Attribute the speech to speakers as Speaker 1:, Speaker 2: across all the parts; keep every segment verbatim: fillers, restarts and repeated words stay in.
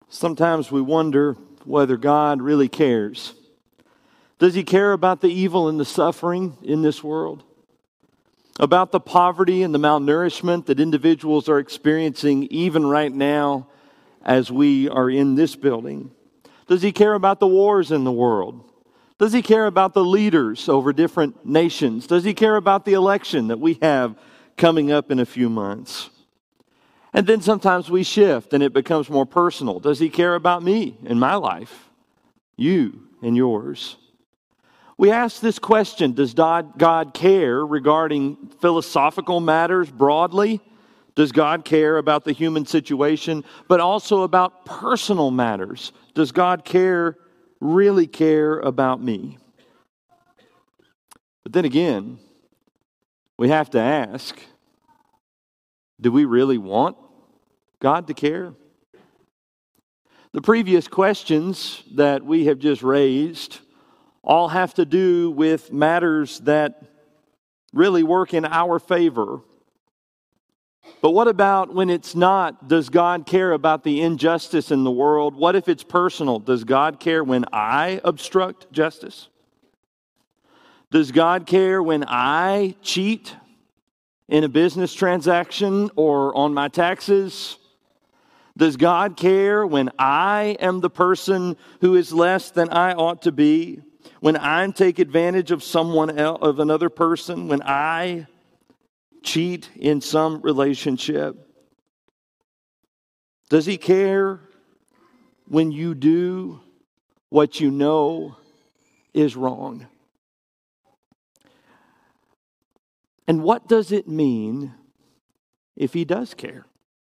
Speaker 1: Sometimes we wonder whether God really cares. Does He care about the evil and the suffering in this world? About the poverty and the malnourishment that individuals are experiencing even right now as we are in this building? Does He care about the wars in the world? Does He care about the leaders over different nations? Does He care about the election that we have coming up in a few months? And then sometimes we shift and it becomes more personal. Does He care about me and my life? You and yours? We ask this question, does God care regarding philosophical matters broadly? Does God care about the human situation, but also about personal matters? Does God care, really care about me? But then again, we have to ask, do we really want God to care? The previous questions that we have just raised all have to do with matters that really work in our favor. But what about when it's not? Does God care about the injustice in the world? What if it's personal? Does God care when I obstruct justice? Does God care when I cheat in a business transaction or on my taxes? Does God care when I am the person who is less than I ought to be? When I take advantage of someone else, of another person? When I cheat in some relationship? Does He care when you do what you know is wrong? And what does it mean if He does care?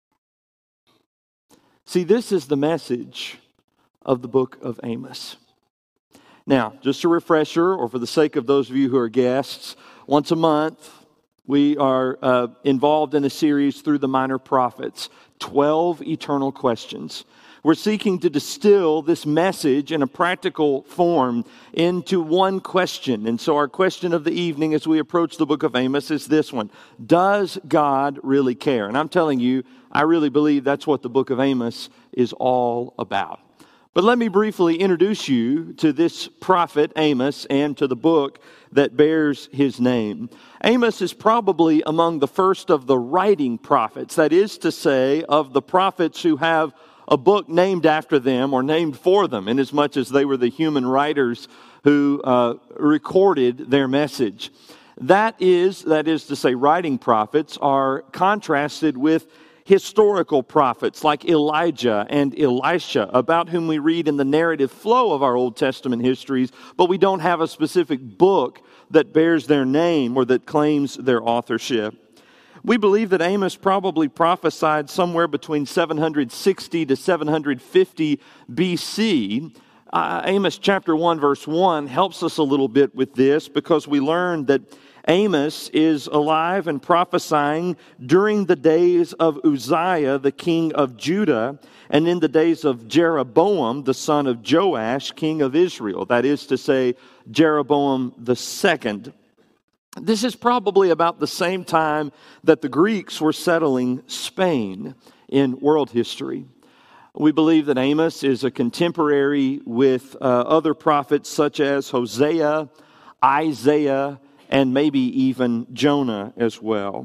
Speaker 1: See, this is the message of the book of Amos. Now, just a refresher, or for the sake of those of you who are guests, once a month we are uh, involved in a series through the Minor Prophets, twelve eternal questions. We're seeking to distill this message in a practical form into one question. And so our question of the evening as we approach the book of Amos is this one: does God really care? And I'm telling you, I really believe that's what the book of Amos is all about. But let me briefly introduce you to this prophet, Amos, and to the book that bears his name. Amos is probably among the first of the writing prophets, that is to say, of the prophets who have a book named after them or named for them, inasmuch as they were the human writers who uh, recorded their message. That is, that is to say, writing prophets are contrasted with historical prophets like Elijah and Elisha, about whom we read in the narrative flow of our Old Testament histories, but we don't have a specific book that bears their name or that claims their authorship. We believe that Amos probably prophesied somewhere between seven hundred sixty to seven hundred fifty B C. Uh, Amos chapter one verse one helps us a little bit with this, because we learn that Amos is alive and prophesying during the days of Uzziah, the king of Judah, and in the days of Jeroboam, the son of Joash, king of Israel. That is to say, Jeroboam the second. This is probably about the same time that the Greeks were settling Spain in world history. We believe that Amos is a contemporary with uh, other prophets such as Hosea, Isaiah, and maybe even Jonah as well.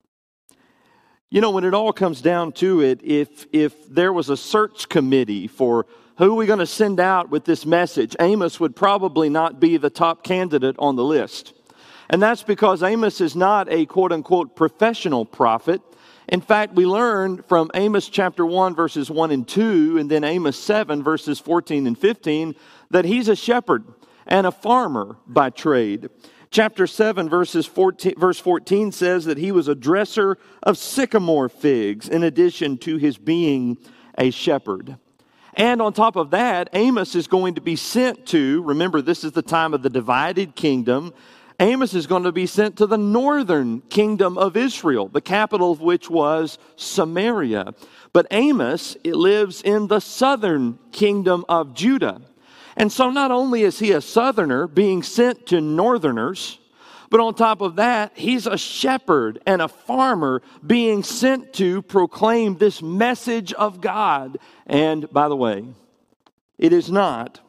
Speaker 1: You know, when it all comes down to it, if if there was a search committee for who are we going to send out with this message, Amos would probably not be the top candidate on the list. And that's because Amos is not a quote-unquote professional prophet. In fact, we learn from Amos chapter one, verses one and two, and then Amos seven, verses fourteen and fifteen, that he's a shepherd and a farmer by trade. Chapter seven, verses fourteen, verse fourteen says that he was a dresser of sycamore figs, in addition to his being a shepherd. And on top of that, Amos is going to be sent to, remember, this is the time of the divided kingdom. Amos is going to be sent to the northern kingdom of Israel, the capital of which was Samaria. But Amos it lives in the southern kingdom of Judah. And so not only is he a southerner being sent to northerners, But on top of that, he's a shepherd and a farmer being sent to proclaim this message of God. And by the way, it is not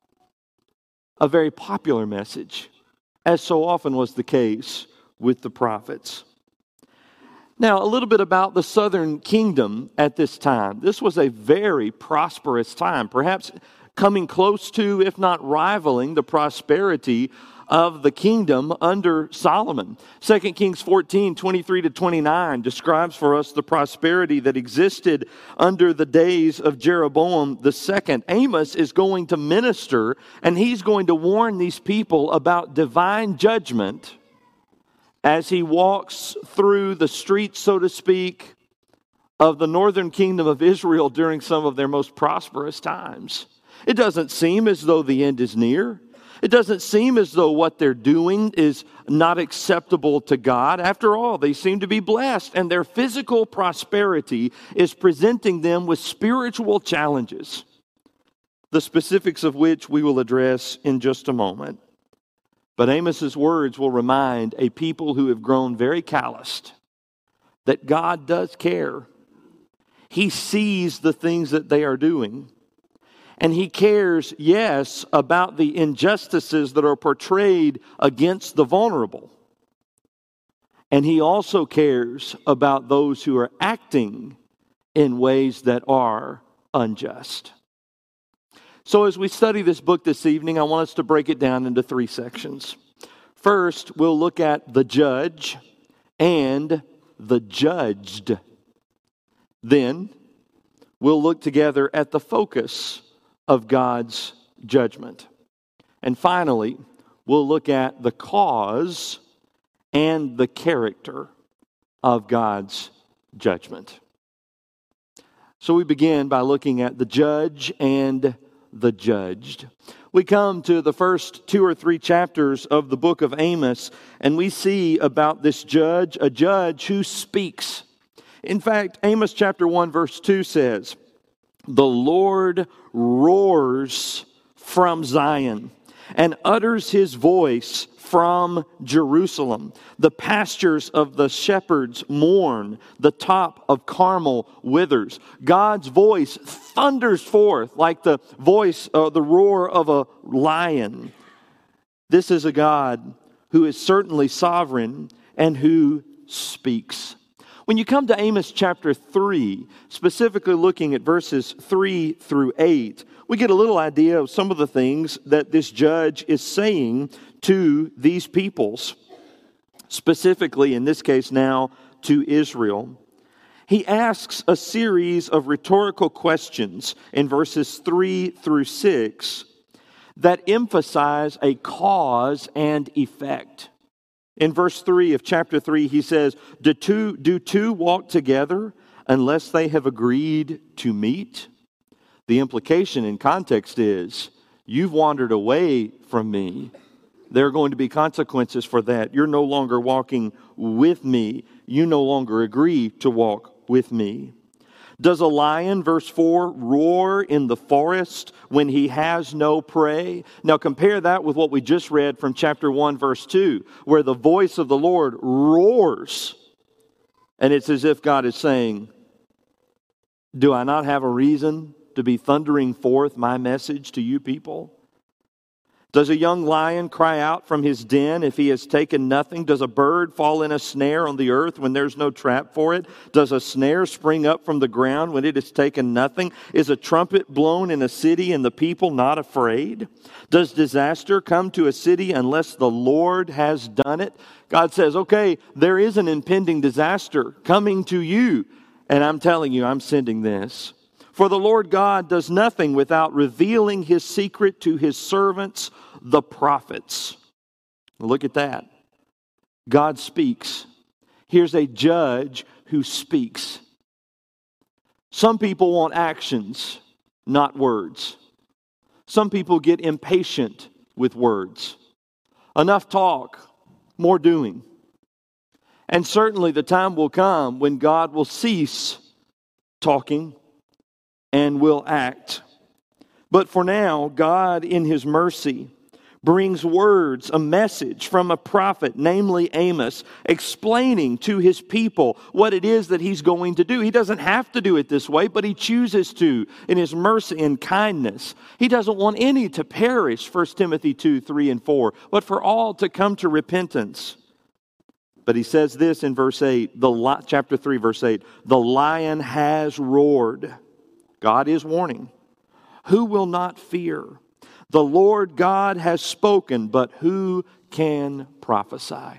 Speaker 1: a very popular message, as so often was the case with the prophets. Now, a little bit about the southern kingdom at this time. This was a very prosperous time, perhaps coming close to, if not rivaling, the prosperity of the kingdom under Solomon. Second Kings fourteen, twenty-three to twenty-nine describes for us the prosperity that existed under the days of Jeroboam the second. Amos is going to minister, and he's going to warn these people about divine judgment as he walks through the streets, so to speak, of the northern kingdom of Israel during some of their most prosperous times. It doesn't seem as though the end is near. It doesn't seem as though what they're doing is not acceptable to God. After all, they seem to be blessed, and their physical prosperity is presenting them with spiritual challenges, the specifics of which we will address in just a moment. But Amos's words will remind a people who have grown very calloused that God does care. He sees the things that they are doing. And he cares, yes, about the injustices that are portrayed against the vulnerable. And he also cares about those who are acting in ways that are unjust. So as we study this book this evening, I want us to break it down into three sections. First, we'll look at the judge and the judged. Then, we'll look together at the focus of God's judgment. And finally, we'll look at the cause and the character of God's judgment. So we begin by looking at the judge and the judged. We come to the first two or three chapters of the book of Amos, and we see about this judge, a judge who speaks. In fact, Amos chapter one verse two says, "The Lord roars from Zion and utters his voice from Jerusalem. The pastures of the shepherds mourn. The top of Carmel withers." God's voice thunders forth like the voice, uh, the roar of a lion. This is a God who is certainly sovereign and who speaks. When you come to Amos chapter three, specifically looking at verses three through eight, we get a little idea of some of the things that this judge is saying to these peoples, specifically in this case now to Israel. He asks a series of rhetorical questions in verses three through six that emphasize a cause and effect. In verse three of chapter three, he says, do two, do two walk together unless they have agreed to meet? The implication in context is, you've wandered away from me. There are going to be consequences for that. You're no longer walking with me. You no longer agree to walk with me. Does a lion, verse four, roar in the forest when he has no prey? Now compare that with what we just read from chapter one, verse two, where the voice of the Lord roars. And it's as if God is saying, do I not have a reason to be thundering forth my message to you people? Does a young lion cry out from his den if he has taken nothing? Does a bird fall in a snare on the earth when there's no trap for it? Does a snare spring up from the ground when it has taken nothing? Is a trumpet blown in a city and the people not afraid? Does disaster come to a city unless the Lord has done it? God says, okay, there is an impending disaster coming to you, and I'm telling you, I'm sending this. For the Lord God does nothing without revealing his secret to his servants, the prophets. Look at that. God speaks. Here's a judge who speaks. Some people want actions, not words. Some people get impatient with words. Enough talk, more doing. And certainly the time will come when God will cease talking and will act. But for now, God in his mercy brings words, a message from a prophet, namely Amos, explaining to his people what it is that he's going to do. He doesn't have to do it this way, but he chooses to in his mercy and kindness. He doesn't want any to perish, First Timothy two, three, and four, but for all to come to repentance. But he says this in verse eight, the chapter three, verse eight, the lion has roared. God is warning. Who will not fear? The Lord God has spoken, but who can prophesy?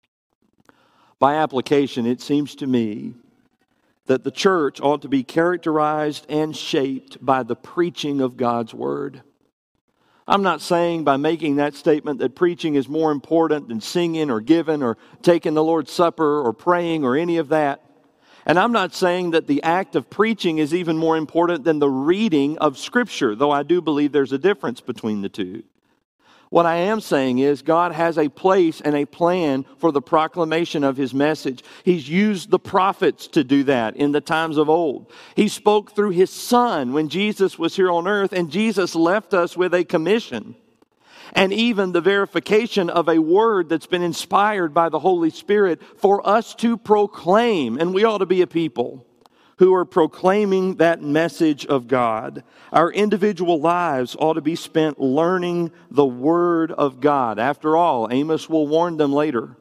Speaker 1: By application, it seems to me that the church ought to be characterized and shaped by the preaching of God's Word. I'm not saying by making that statement that preaching is more important than singing or giving or taking the Lord's Supper or praying or any of that. And I'm not saying that the act of preaching is even more important than the reading of Scripture, though I do believe there's a difference between the two. What I am saying is God has a place and a plan for the proclamation of His message. He's used the prophets to do that in the times of old. He spoke through His Son when Jesus was here on earth, and Jesus left us with a commission. And even the verification of a word that's been inspired by the Holy Spirit for us to proclaim. And we ought to be a people who are proclaiming that message of God. Our individual lives ought to be spent learning the Word of God. After all, Amos will warn them later.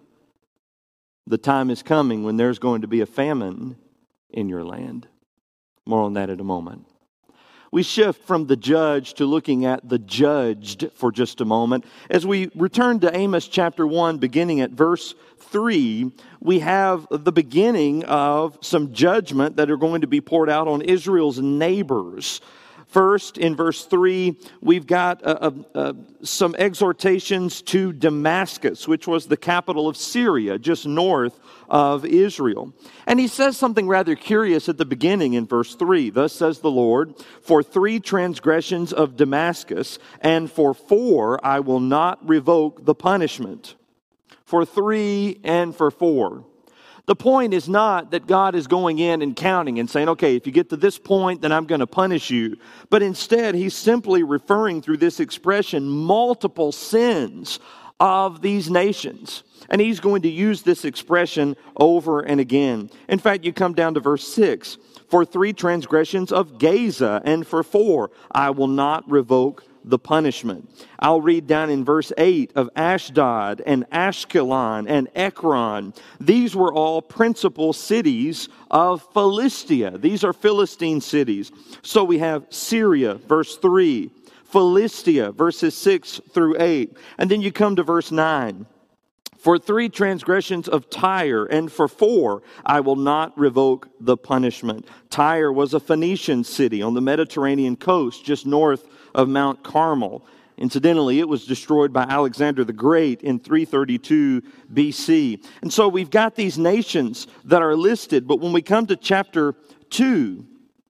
Speaker 1: The time is coming when there's going to be a famine in your land. More on that in a moment. We shift from the judge to looking at the judged for just a moment. As we return to Amos chapter one, beginning at verse three, we have the beginning of some judgment that are going to be poured out on Israel's neighbors. First, in verse three, we've got uh, uh, some exhortations to Damascus, which was the capital of Syria, just north of Israel. And he says something rather curious at the beginning in verse three. Thus says the Lord, for three transgressions of Damascus, and for four I will not revoke the punishment. For three and for four. The point is not that God is going in and counting and saying, okay, if you get to this point, then I'm going to punish you. But instead, He's simply referring through this expression multiple sins of these nations. And He's going to use this expression over and again. In fact, you come down to verse six. For three transgressions of Gaza, and for four, I will not revoke the punishment. I'll read down in verse eight of Ashdod and Ashkelon and Ekron. These were all principal cities of Philistia. These are Philistine cities. So we have Syria, verse three. Philistia, verses six through eight. And then you come to verse nine. For three transgressions of Tyre, and for four, I will not revoke the punishment. Tyre was a Phoenician city on the Mediterranean coast, just north of Mount Carmel. Incidentally, it was destroyed by Alexander the Great in three thirty-two B C. And so we've got these nations that are listed, but when we come to chapter two,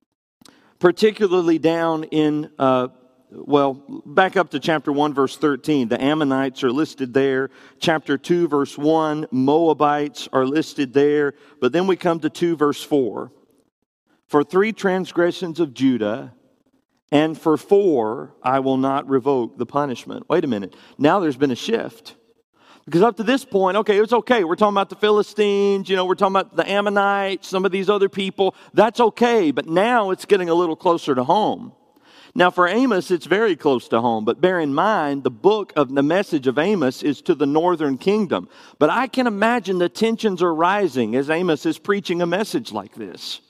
Speaker 1: particularly down in uh, Well, back up to chapter one, verse thirteen. The Ammonites are listed there. Chapter two, verse one, Moabites are listed there. But then we come to two, verse four. For three transgressions of Judah, and for four, I will not revoke the punishment. Wait a minute. Now there's been a shift. Because up to this point, okay, it's okay. We're talking about the Philistines, you know, we're talking about the Ammonites, some of these other people. That's okay. But now it's getting a little closer to home. Now, for Amos, it's very close to home, but bear in mind, the book of the message of Amos is to the northern kingdom. But I can imagine the tensions are rising as Amos is preaching a message like this.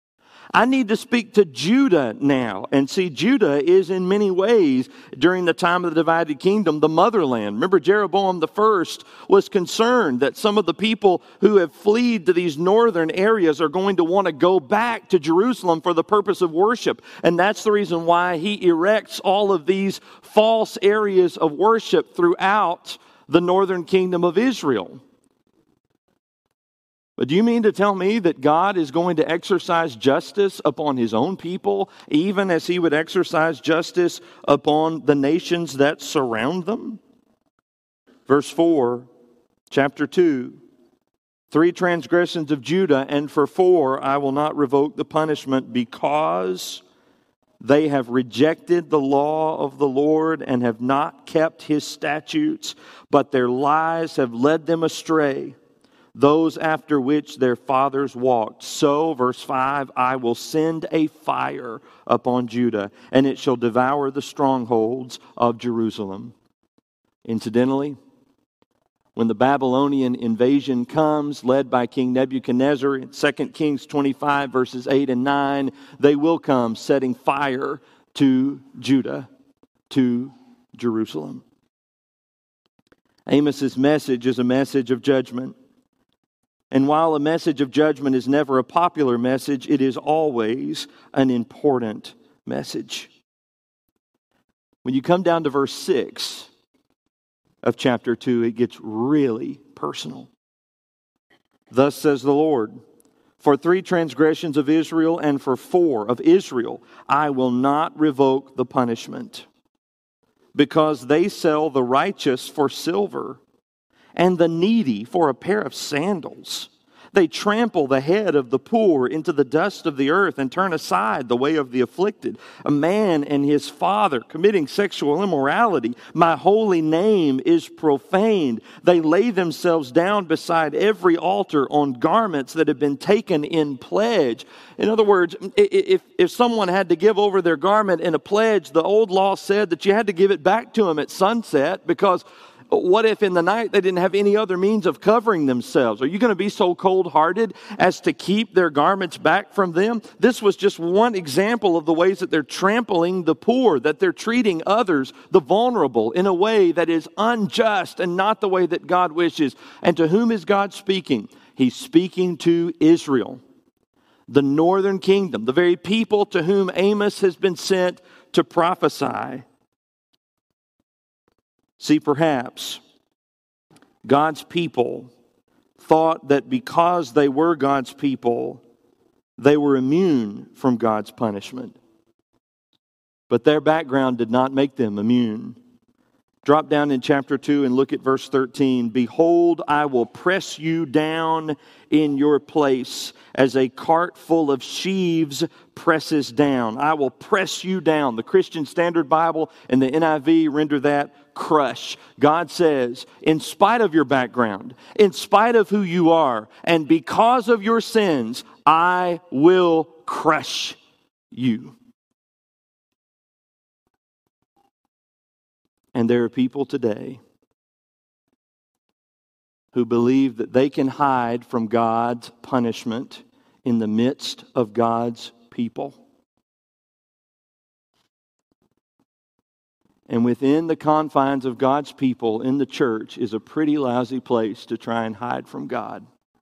Speaker 1: I need to speak to Judah now. And see, Judah is in many ways, during the time of the divided kingdom, the motherland. Remember, Jeroboam the first was concerned that some of the people who have fled to these northern areas are going to want to go back to Jerusalem for the purpose of worship. And that's the reason why he erects all of these false areas of worship throughout the northern kingdom of Israel. But do you mean to tell me that God is going to exercise justice upon His own people, even as He would exercise justice upon the nations that surround them? Verse four, chapter two. Three transgressions of Judah, and for four I will not revoke the punishment, because They have rejected the law of the Lord and have not kept his statutes, but their lies have led them astray, those after which their fathers walked. So, verse five, I will send a fire upon Judah, and it shall devour the strongholds of Jerusalem. Incidentally, when the Babylonian invasion comes, led by King Nebuchadnezzar, in Second Kings twenty-five, verses eight and nine, they will come setting fire to Judah, to Jerusalem. Amos's message is a message of judgment. And while a message of judgment is never a popular message, it is always an important message. When you come down to verse six of chapter two, it gets really personal. Thus says the Lord, for three transgressions of Israel and for four of Israel, I will not revoke the punishment, because they sell the righteous for silver and the needy for a pair of sandals. They trample the head of the poor into the dust of the earth and turn aside the way of the afflicted. A man and his father committing sexual immorality. My holy name is profaned. They lay themselves down beside every altar on garments that have been taken in pledge. In other words, if, if someone had to give over their garment in a pledge, the old law said that you had to give it back to them at sunset, because what if in the night they didn't have any other means of covering themselves? Are you going to be so cold-hearted as to keep their garments back from them? This was just one example of the ways that they're trampling the poor, that they're treating others, the vulnerable, in a way that is unjust and not the way that God wishes. And to whom is God speaking? He's speaking to Israel, the northern kingdom, the very people to whom Amos has been sent to prophesy. See, perhaps God's people thought that because they were God's people, they were immune from God's punishment. But their background did not make them immune. Drop down in chapter two and look at verse thirteen. Behold, I will press you down in your place as a cart full of sheaves presses down. I will press you down. The Christian Standard Bible and the N I V render that crush. God says, in spite of your background, in spite of who you are, and because of your sins, I will crush you. And there are people today who believe that they can hide from God's punishment in the midst of God's people. And within the confines of God's people in the church is a pretty lousy place to try and hide from God.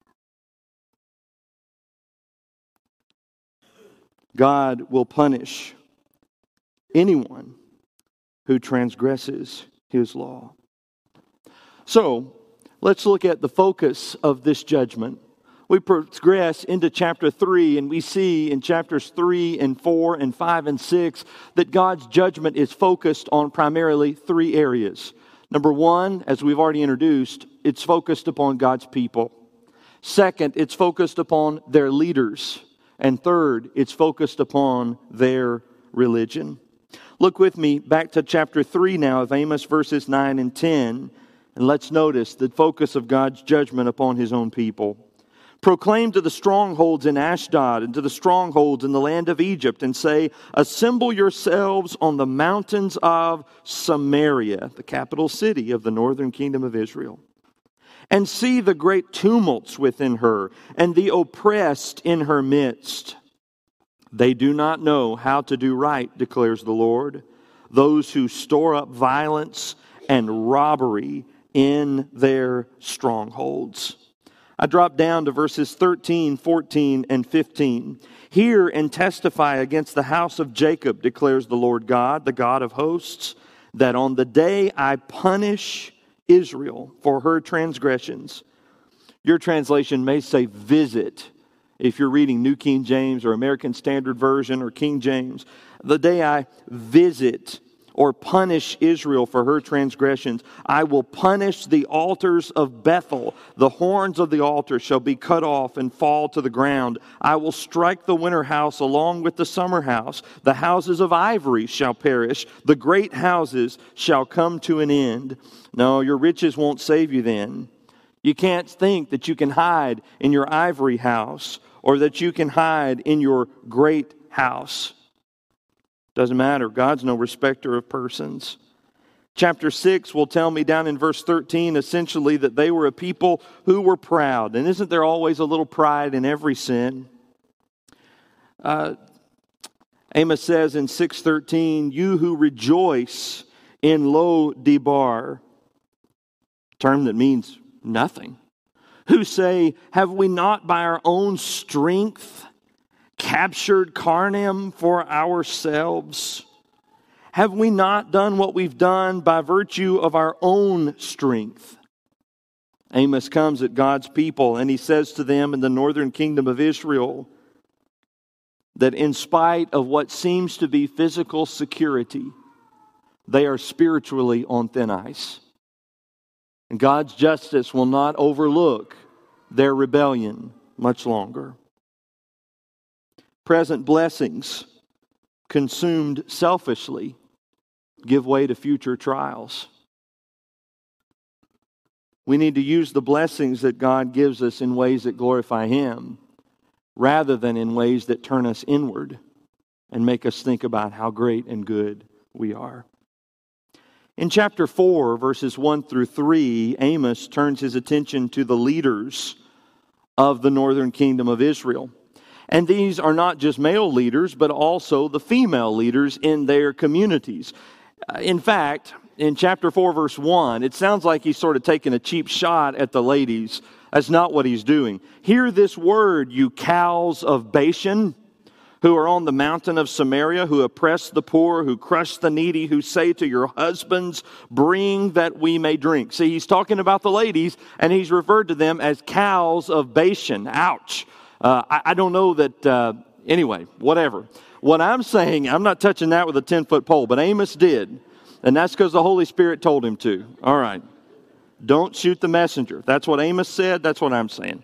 Speaker 1: God will punish anyone who transgresses his law. So, let's look at the focus of this judgment. We progress into chapter three, and we see in chapters three and four and five and six that God's judgment is focused on primarily three areas. Number one, as we've already introduced, it's focused upon God's people. Second, it's focused upon their leaders. And third, it's focused upon their religion. Look with me back to chapter three now of Amos, verses nine and ten, and let's notice the focus of God's judgment upon his own people. Proclaim to the strongholds in Ashdod and to the strongholds in the land of Egypt, and say, assemble yourselves on the mountains of Samaria, the capital city of the northern kingdom of Israel, and see the great tumults within her, and the oppressed in her midst. They do not know how to do right, declares the Lord, those who store up violence and robbery in their strongholds. I drop down to verses thirteen, fourteen, and fifteen. Hear and testify against the house of Jacob, declares the Lord God, the God of hosts, that on the day I punish Israel for her transgressions. Your translation may say visit, if you're reading New King James or American Standard Version or King James. The day I visit or punish Israel for her transgressions. I will punish the altars of Bethel. The horns of the altar shall be cut off and fall to the ground. I will strike the winter house along with the summer house. The houses of ivory shall perish. The great houses shall come to an end. No, your riches won't save you then. You can't think that you can hide in your ivory house or that you can hide in your great house. Doesn't matter. God's no respecter of persons. Chapter six will tell me down in verse thirteen essentially that they were a people who were proud. And isn't there always a little pride in every sin? Uh, Amos says in six thirteen, you who rejoice in Lo Debar, term that means nothing, who say, have we not by our own strength captured Carnaim for ourselves? Have we not done what we've done by virtue of our own strength? Amos comes at God's people and he says to them in the northern kingdom of Israel that in spite of what seems to be physical security, they are spiritually on thin ice. And God's justice will not overlook their rebellion much longer. Present blessings, consumed selfishly, give way to future trials. We need to use the blessings that God gives us in ways that glorify Him, rather than in ways that turn us inward and make us think about how great and good we are. In chapter four, verses one through three, Amos turns his attention to the leaders of the northern kingdom of Israel. And these are not just male leaders, but also the female leaders in their communities. In fact, in chapter four, verse one, it sounds like he's sort of taking a cheap shot at the ladies. That's not what he's doing. Hear this word, you cows of Bashan, who are on the mountain of Samaria, who oppress the poor, who crush the needy, who say to your husbands, bring that we may drink. See, he's talking about the ladies, and he's referred to them as cows of Bashan. Ouch. Uh, I, I don't know that, uh, anyway, whatever. What I'm saying, I'm not touching that with a ten-foot pole, but Amos did. And that's because the Holy Spirit told him to. All right. Don't shoot the messenger. That's what Amos said. That's what I'm saying.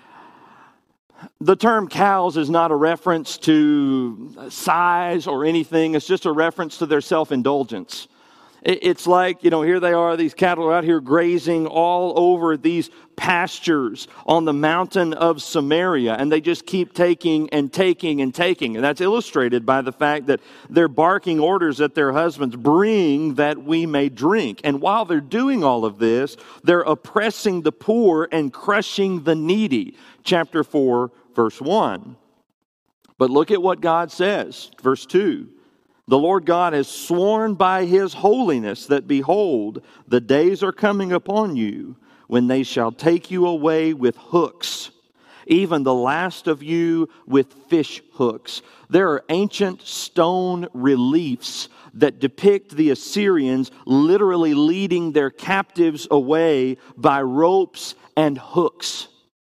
Speaker 1: The term cows is not a reference to size or anything. It's just a reference to their self-indulgence. It's like, you know, here they are, these cattle are out here grazing all over these pastures on the mountain of Samaria, and they just keep taking and taking and taking. And that's illustrated by the fact that they're barking orders at their husbands, bring that we may drink. And while they're doing all of this, they're oppressing the poor and crushing the needy. Chapter four, verse one. But look at what God says, verse two. The Lord God has sworn by His holiness that, behold, the days are coming upon you when they shall take you away with hooks, even the last of you with fish hooks. There are ancient stone reliefs that depict the Assyrians literally leading their captives away by ropes and hooks.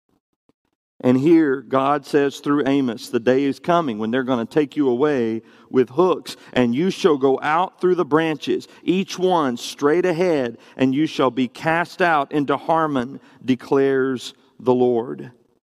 Speaker 1: And here, God says through Amos, the day is coming when they're going to take you away with hooks, and you shall go out through the branches, each one straight ahead, and you shall be cast out into Harmon, declares the Lord.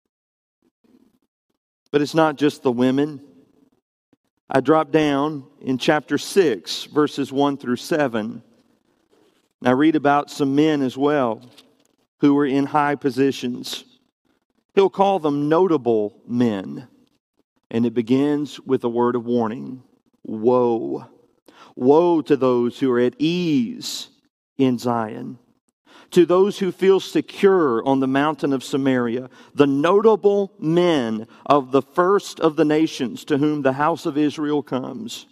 Speaker 1: But it's not just the women. I drop down in chapter six, verses one through seven. And I read about some men as well who were in high positions. He'll call them notable men. And it begins with a word of warning. Woe. Woe to those who are at ease in Zion. To those who feel secure on the mountain of Samaria. The notable men of the first of the nations to whom the house of Israel comes.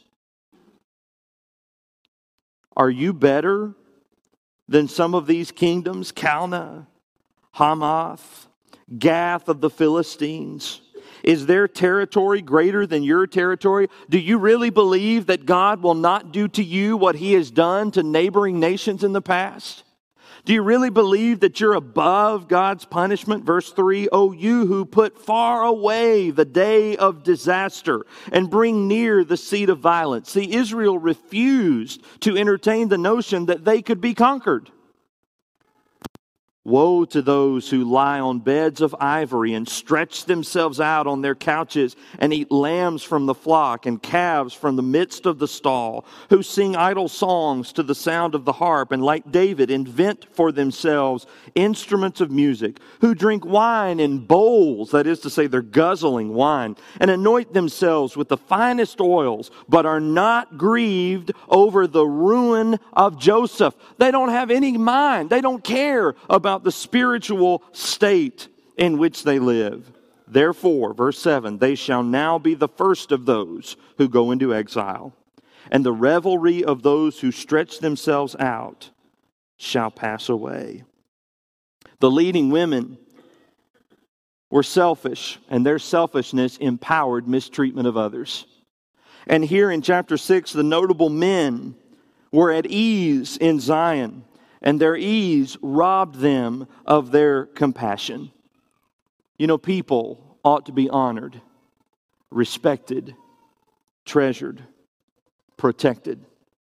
Speaker 1: Are you better than some of these kingdoms? Calneh, Hamath, Gath of the Philistines? Is their territory greater than your territory? Do you really believe that God will not do to you what He has done to neighboring nations in the past? Do you really believe that you're above God's punishment? Verse three, O you who put far away the day of disaster and bring near the seat of violence. See, Israel refused to entertain the notion that they could be conquered. Woe to those who lie on beds of ivory and stretch themselves out on their couches and eat lambs from the flock and calves from the midst of the stall, who sing idle songs to the sound of the harp and, like David, invent for themselves instruments of music, who drink wine in bowls, that is to say, they're guzzling wine, and anoint themselves with the finest oils, but are not grieved over the ruin of Joseph. They don't have any mind. They don't care about the spiritual state in which they live. Therefore, verse seven, they shall now be the first of those who go into exile, and the revelry of those who stretch themselves out shall pass away. The leading women were selfish, and their selfishness empowered mistreatment of others. And here in chapter six, the notable men were at ease in Zion, and their ease robbed them of their compassion. You know, people ought to be honored, respected, treasured, protected.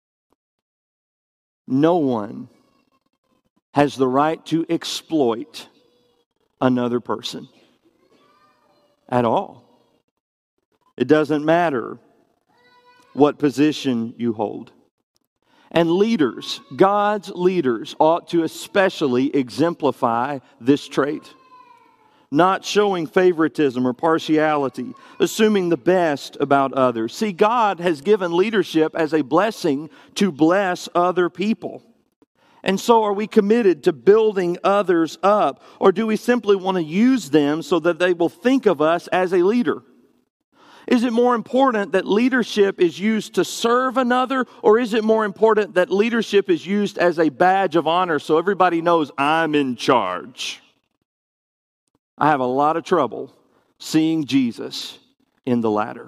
Speaker 1: No one has the right to exploit another person at all. It doesn't matter what position you hold. And leaders, God's leaders, ought to especially exemplify this trait. Not showing favoritism or partiality, assuming the best about others. See, God has given leadership as a blessing to bless other people. And so are we committed to building others up? Or do we simply want to use them so that they will think of us as a leader? Is it more important that leadership is used to serve another, or is it more important that leadership is used as a badge of honor so everybody knows I'm in charge? I have a lot of trouble seeing Jesus in the latter.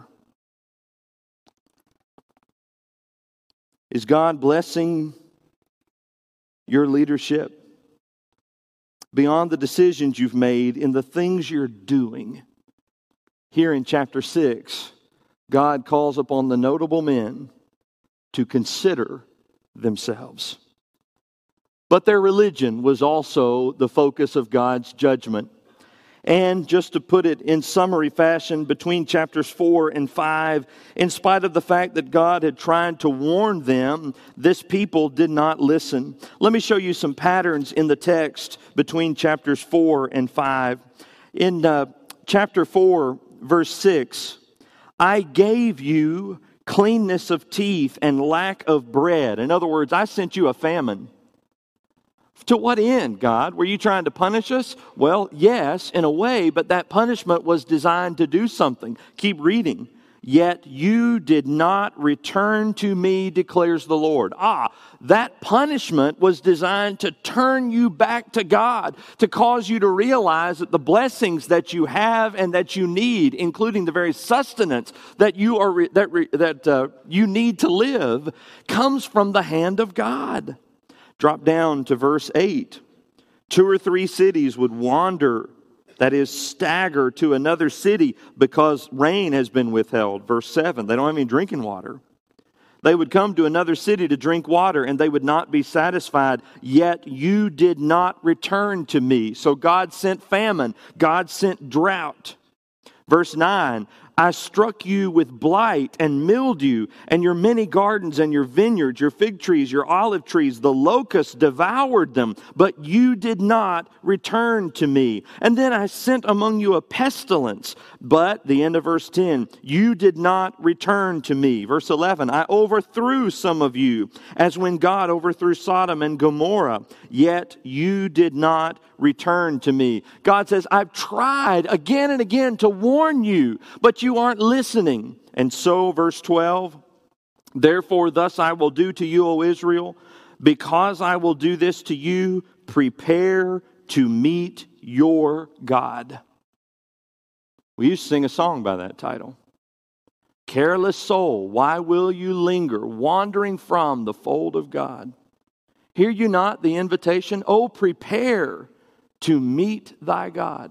Speaker 1: Is God blessing your leadership beyond the decisions you've made in the things you're doing? Here in chapter six, God calls upon the notable men to consider themselves. But their religion was also the focus of God's judgment. And just to put it in summary fashion, between chapters four and five, in spite of the fact that God had tried to warn them, this people did not listen. Let me show you some patterns in the text between chapters four and five. In uh, chapter four, verse six, I gave you cleanness of teeth and lack of bread. In other words, I sent you a famine. To what end, God? Were you trying to punish us? Well, yes, in a way, but that punishment was designed to do something. Keep reading. Yet you did not return to me, declares the Lord. Ah, that punishment was designed to turn you back to God, to cause you to realize that the blessings that you have and that you need, including the very sustenance that you are that that uh, you need to live, comes from the hand of God. Drop down to verse eight. Two or three cities would wander, that is, stagger to another city because rain has been withheld. Verse seven, they don't have any drinking water. They would come to another city to drink water and they would not be satisfied. Yet you did not return to me. So God sent famine. God sent drought. Verse nine, I struck you with blight and mildew, and your many gardens and your vineyards, your fig trees, your olive trees, the locusts devoured them, but you did not return to me. And then I sent among you a pestilence, but, the end of verse ten, you did not return to me. Verse eleven, I overthrew some of you, as when God overthrew Sodom and Gomorrah, yet you did not return to me. God says, I've tried again and again to warn you, but you aren't listening. And so, verse twelve, therefore thus I will do to you, O Israel, because I will do this to you, prepare to meet your God. We used to sing a song by that title. Careless soul, why will you linger, wandering from the fold of God? Hear you not the invitation? Oh, prepare to meet thy God.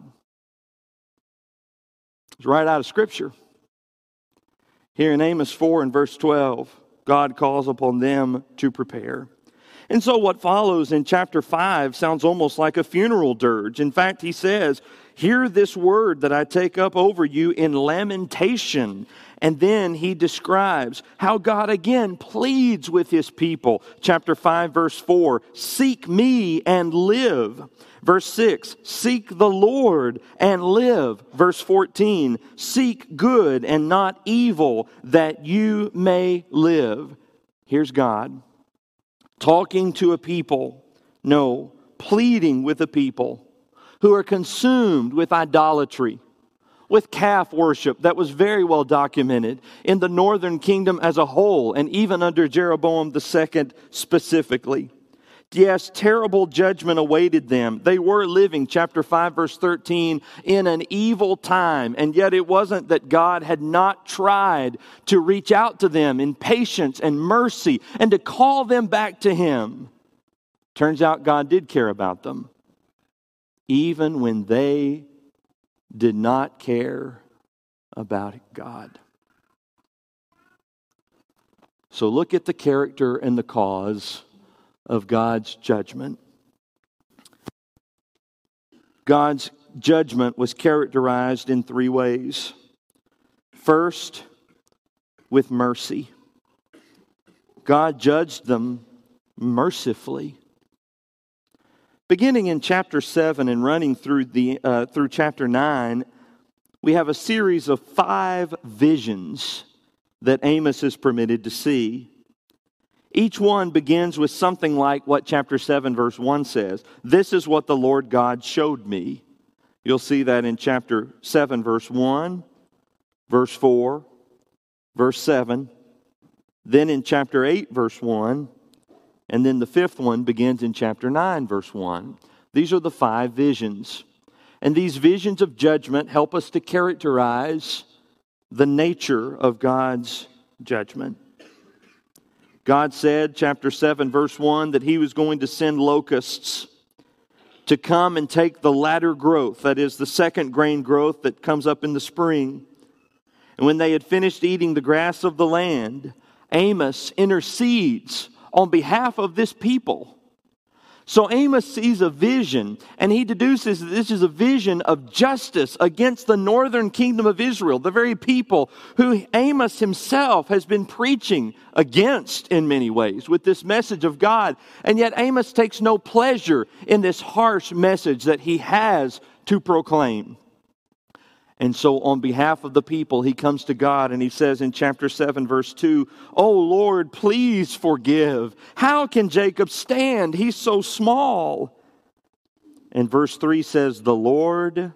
Speaker 1: It's right out of Scripture. Here in Amos four and verse twelve, God calls upon them to prepare. And so what follows in chapter five sounds almost like a funeral dirge. In fact, he says, hear this word that I take up over you in lamentation. And then he describes how God again pleads with his people. Chapter five, verse four, seek me and live. Verse six, seek the Lord and live. Verse fourteen, seek good and not evil, that you may live. Here's God talking to a people, no, pleading with a people who are consumed with idolatry, with calf worship that was very well documented in the northern kingdom as a whole, and even under Jeroboam the second specifically. Yes, terrible judgment awaited them. They were living, chapter five, verse thirteen, in an evil time. And yet it wasn't that God had not tried to reach out to them in patience and mercy and to call them back to Him. Turns out God did care about them, even when they did not care about God. So look at the character and the cause of God's judgment. God's judgment was characterized in three ways. First, with mercy. God judged them mercifully. Beginning in chapter seven and running through the uh, through chapter nine, we have a series of five visions that Amos is permitted to see. Each one begins with something like what chapter seven verse one says. This is what the Lord God showed me. You'll see that in chapter seven verse one, verse four, verse seven. Then in chapter eight verse one. And then the fifth one begins in chapter nine verse one. These are the five visions. And these visions of judgment help us to characterize the nature of God's judgment. God said, chapter seven, verse one, that He was going to send locusts to come and take the latter growth, that is, the second grain growth that comes up in the spring. And when they had finished eating the grass of the land, Amos intercedes on behalf of this people. So Amos sees a vision, and he deduces that this is a vision of justice against the northern kingdom of Israel, the very people who Amos himself has been preaching against in many ways with this message of God. And yet Amos takes no pleasure in this harsh message that he has to proclaim. And so on behalf of the people, he comes to God and he says in chapter seven, verse two, "O Lord, please forgive. How can Jacob stand? He's so small." And verse three says, "The Lord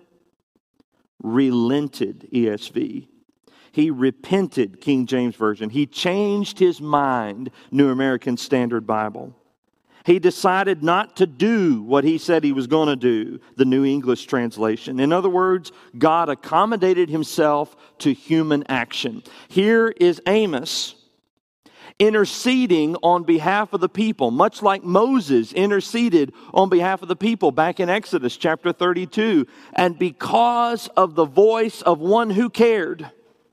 Speaker 1: relented," E S V. He repented, King James Version. He changed his mind, New American Standard Bible. He decided not to do what he said he was going to do, the New English Translation. In other words, God accommodated himself to human action. Here is Amos interceding on behalf of the people, much like Moses interceded on behalf of the people back in Exodus chapter thirty-two. And because of the voice of one who cared,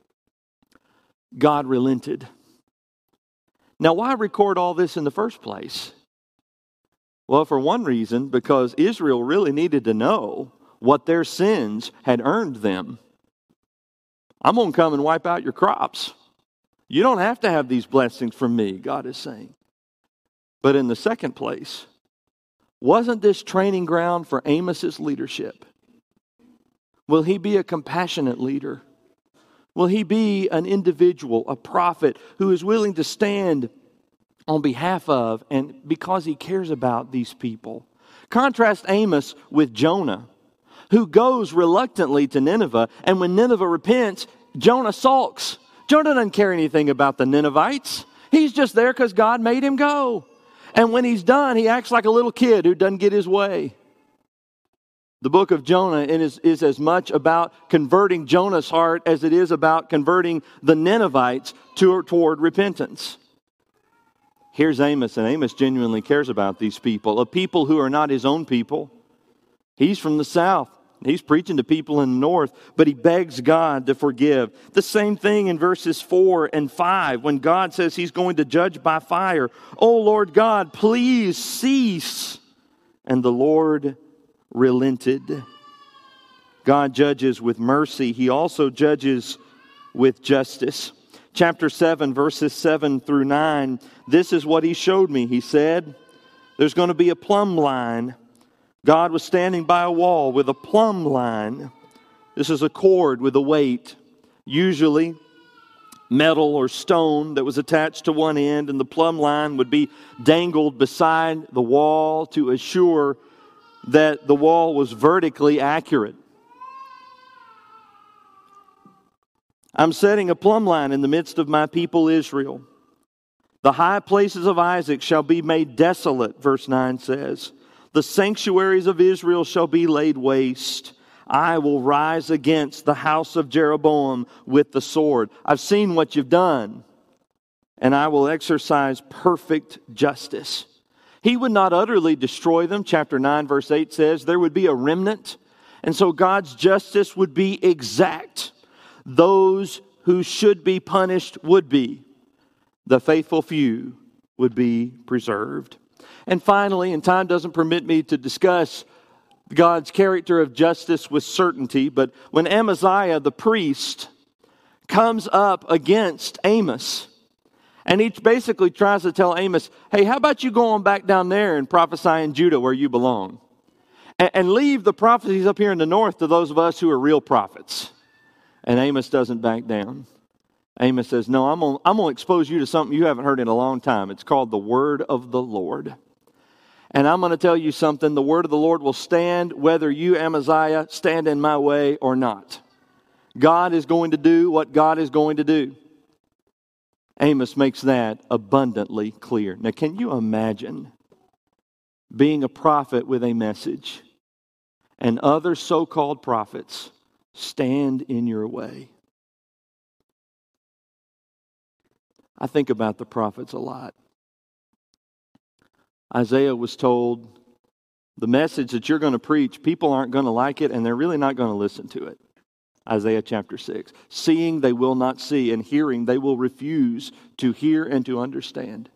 Speaker 1: God relented. Now, why record all this in the first place? Well, for one reason, because Israel really needed to know what their sins had earned them. I'm going to come and wipe out your crops. You don't have to have these blessings from me, God is saying. But in the second place, wasn't this training ground for Amos's leadership? Will he be a compassionate leader? Will he be an individual, a prophet who is willing to stand on behalf of and because he cares about these people? Contrast Amos with Jonah, who goes reluctantly to Nineveh, and when Nineveh repents, Jonah sulks. Jonah doesn't care anything about the Ninevites. He's just there because God made him go. And when he's done, he acts like a little kid who doesn't get his way. The book of Jonah is, is as much about converting Jonah's heart as it is about converting the Ninevites to, toward repentance. Here's Amos, and Amos genuinely cares about these people, a people who are not his own people. He's from the south. He's preaching to people in the north, but he begs God to forgive. The same thing in verses four and five when God says he's going to judge by fire. Oh Lord God, please cease. And the Lord relented. God judges with mercy. He also judges with justice. Chapter seven, verses seven through nine. This is what he showed me. He said, there's going to be a plumb line. God was standing by a wall with a plumb line. This is a cord with a weight, usually metal or stone that was attached to one end, and the plumb line would be dangled beside the wall to assure that the wall was vertically accurate. I'm setting a plumb line in the midst of my people Israel. The high places of Isaac shall be made desolate, verse nine says. The sanctuaries of Israel shall be laid waste. I will rise against the house of Jeroboam with the sword. I've seen what you've done, and I will exercise perfect justice. He would not utterly destroy them. Chapter nine, verse eight says there would be a remnant, and so God's justice would be exact. Those who should be punished would be. The faithful few would be preserved. And finally, and time doesn't permit me to discuss God's character of justice with certainty, but when Amaziah the priest comes up against Amos, and he basically tries to tell Amos, hey, how about you go on back down there and prophesy in Judah where you belong? And, and leave the prophecies up here in the north to those of us who are real prophets. And Amos doesn't back down. Amos says, no, I'm going I'm to expose you to something you haven't heard in a long time. It's called the word of the Lord. And I'm going to tell you something. The word of the Lord will stand whether you, Amaziah, stand in my way or not. God is going to do what God is going to do. Amos makes that abundantly clear. Now, can you imagine being a prophet with a message and other so-called prophets stand in your way? I think about the prophets a lot. Isaiah was told, the message that you're going to preach, people aren't going to like it, and they're really not going to listen to it. Isaiah chapter six. Seeing they will not see, and hearing they will refuse to hear and to understand.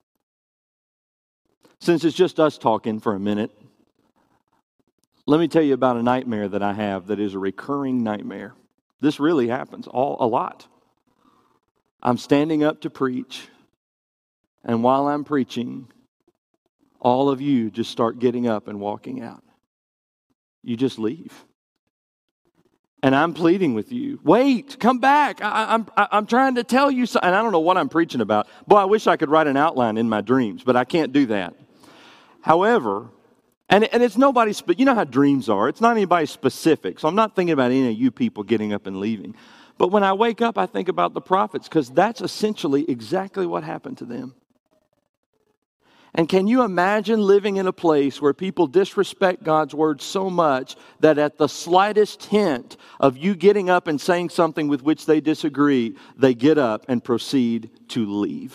Speaker 1: Since it's just us talking for a minute, let me tell you about a nightmare that I have that is a recurring nightmare. This really happens all a lot. I'm standing up to preach, and while I'm preaching, all of you just start getting up and walking out. You just leave. And I'm pleading with you. Wait, come back. I, I'm, I'm trying to tell you something. And I don't know what I'm preaching about. Boy, I wish I could write an outline in my dreams, but I can't do that. However, and, and it's nobody, you know how dreams are. It's not anybody specific. So I'm not thinking about any of you people getting up and leaving. But when I wake up, I think about the prophets because that's essentially exactly what happened to them. And can you imagine living in a place where people disrespect God's word so much that at the slightest hint of you getting up and saying something with which they disagree, they get up and proceed to leave?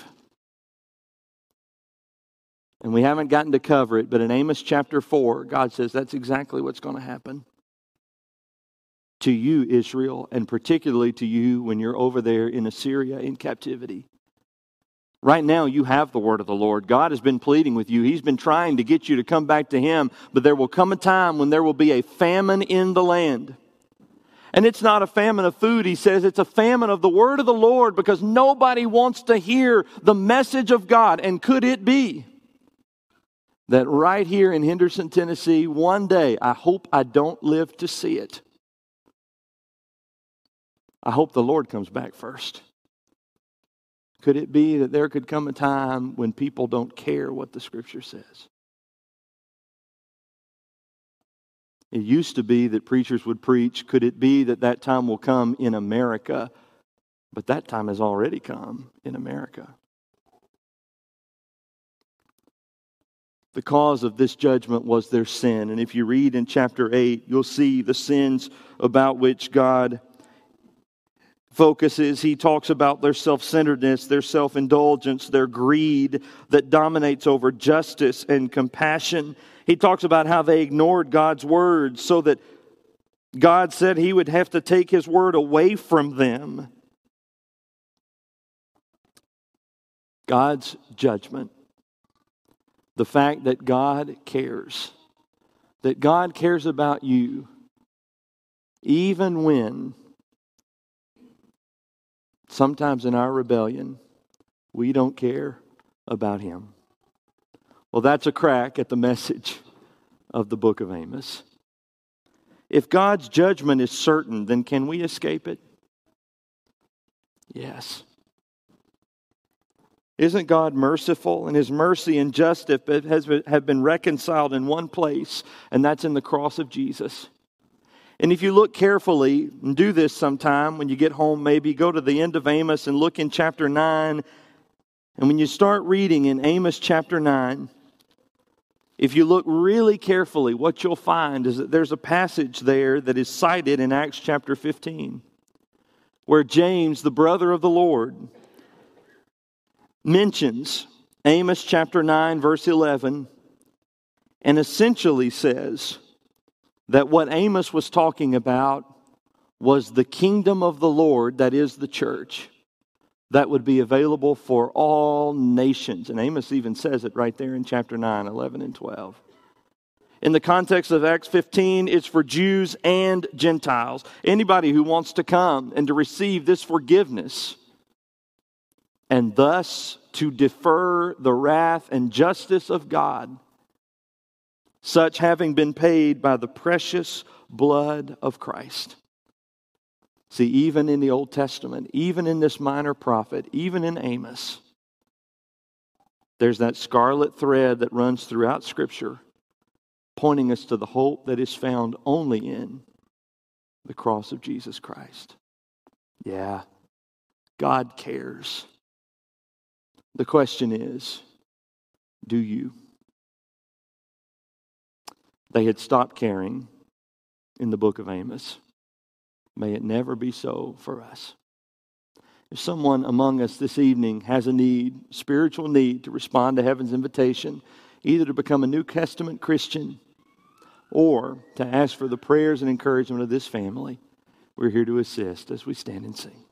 Speaker 1: And we haven't gotten to cover it, but in Amos chapter four, God says that's exactly what's going to happen to you, Israel, and particularly to you when you're over there in Assyria in captivity. Right now, you have the word of the Lord. God has been pleading with you. He's been trying to get you to come back to Him. But there will come a time when there will be a famine in the land. And it's not a famine of food, He says. It's a famine of the word of the Lord because nobody wants to hear the message of God. And could it be that right here in Henderson, Tennessee, one day, I hope I don't live to see it. I hope the Lord comes back first. Could it be that there could come a time when people don't care what the Scripture says? It used to be that preachers would preach. Could it be that that time will come in America? But that time has already come in America. The cause of this judgment was their sin. And if you read in chapter eight, you'll see the sins about which God focuses. He talks about their self-centeredness, their self-indulgence, their greed that dominates over justice and compassion. He talks about how they ignored God's words so that God said He would have to take His word away from them. God's judgment. The fact that God cares. That God cares about you even when sometimes in our rebellion we don't care about Him. Well, that's a crack at the message of the book of Amos. If God's judgment is certain, then can we escape it? Yes. Isn't God merciful? And His mercy and justice has been, have been reconciled in one place, and that's in the cross of Jesus. And if you look carefully, and do this sometime when you get home, maybe go to the end of Amos and look in chapter nine. And when you start reading in Amos chapter nine, if you look really carefully, what you'll find is that there's a passage there that is cited in Acts chapter fifteen, where James, the brother of the Lord, mentions Amos chapter nine, verse eleven, and essentially says that what Amos was talking about was the kingdom of the Lord, that is the church, that would be available for all nations. And Amos even says it right there in chapter nine, eleven, and twelve. In the context of Acts fifteen, it's for Jews and Gentiles. Anybody who wants to come and to receive this forgiveness, and thus to defer the wrath and justice of God, such having been paid by the precious blood of Christ. See, even in the Old Testament, even in this minor prophet, even in Amos, there's that scarlet thread that runs throughout Scripture, pointing us to the hope that is found only in the cross of Jesus Christ. Yeah, God cares. The question is, do you? They had stopped caring in the book of Amos. May it never be so for us. If someone among us this evening has a need, spiritual need, to respond to heaven's invitation, either to become a New Testament Christian or to ask for the prayers and encouragement of this family, we're here to assist as we stand and sing.